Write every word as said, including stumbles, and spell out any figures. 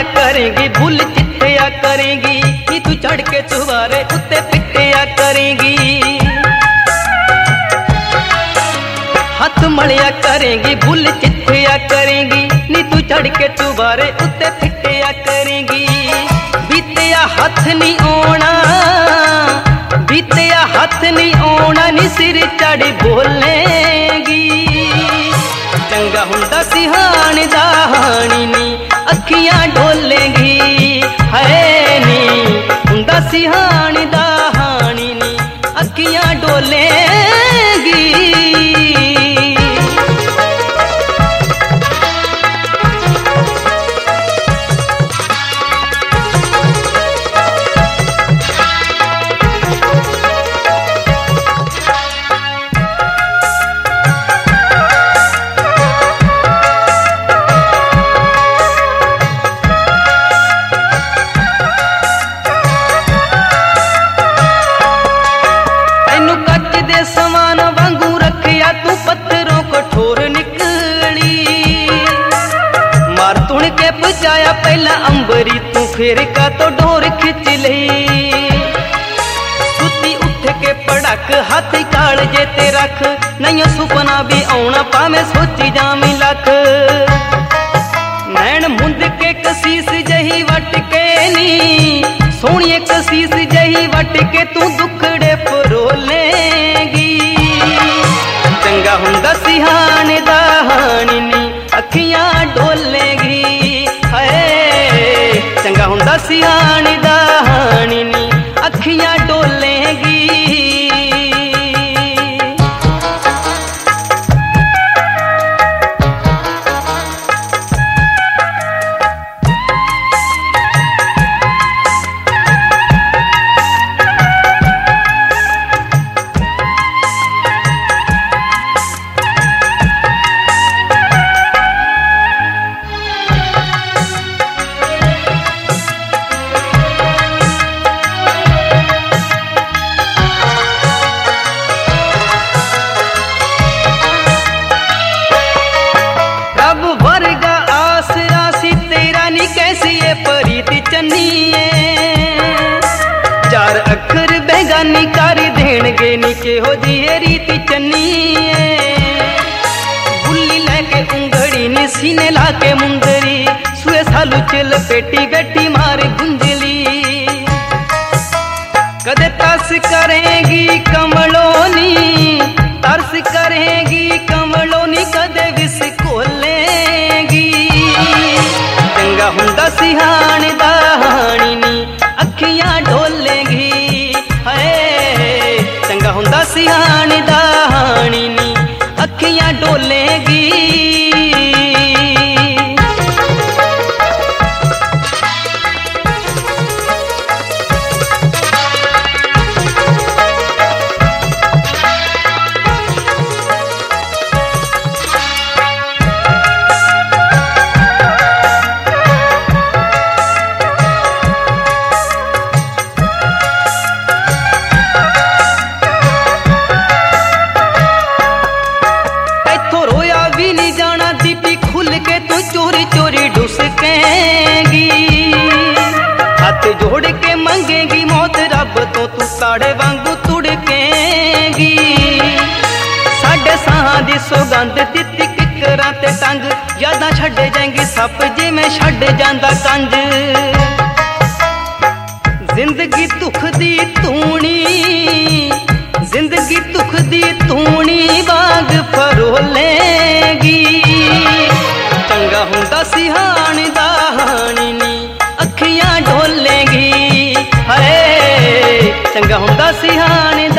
मलिया करेंगी भूल चिट्ठिया करेंगी कि तू चढ़ के चुबारे उत्ते पिटिया करेंगी। हाथ मलिया करेंगी भूल चिट्ठिया करेंगी नी तू चढ़ के चुबारे उत्ते पिटिया करेंगी। बीतिया हाथ नहीं आना बीतिया हाथ नहीं आना नी सिर चढ़ बोलेगी। चंगा हुंदा सिहान दा हानी नी अखियां डोलेगी है नी हुंदा सिहान दा हानी नी अखियां डोलेगी। समान वांगू रखिया तू पत्थरों को ठोर निकली मार तुण के बचाया पहला अंबरी तू फिर का तो डोर खिंच ली। सुती उठ के पड़क हाथ काल जे ते रख नहीं सुपना भी आना पावे सोची जामी लख। नैन मुंद के कसीस जही वट के नी सोनिए कसीस जही वट के तू दुखड़े परोलेगी। चंगा हुंदा सिहान दा हानी नी अखियां डोलेगी है चंगा हुंदा सिहान दा हानी नी अखियां डोलेगी। चार अखर बेगानी कर देणगे नी के हो जी रीति चन्नी बुल्ली लैके उंगड़ी नी सीने लाके मुंदरी सुए सालू चिल पेटी बैठी मार गुंजली। कदे तरस करेंगी कमलोनी तरस करेंगी कमलोनी कदे विस कोलेगी। चंगा हुंदा सिहान दा हानी नी अखियां डोलेगी है चंगा हुंदा सिहान दा हानी नी अखियां डोलेगी। चोरी चोरी ढुसकेंगी हाथ जोड़ के मंगेगी मौत रब तो तू काड़े वांगू तुड़केंगी। साढ़े साहां दी सौगंध दित्ती किकरां ते टंग यादां छड्ड जाएंगी सप जिवें छड्ड जांदा कंज। जिंदगी दुख दी तूणी जिंदगी दुख दी तूणी वांग फरोलेगी। चंगा हुंदा सिहान दा हानी नी अखियां डोलेगी है चंगा हुंदा सिहान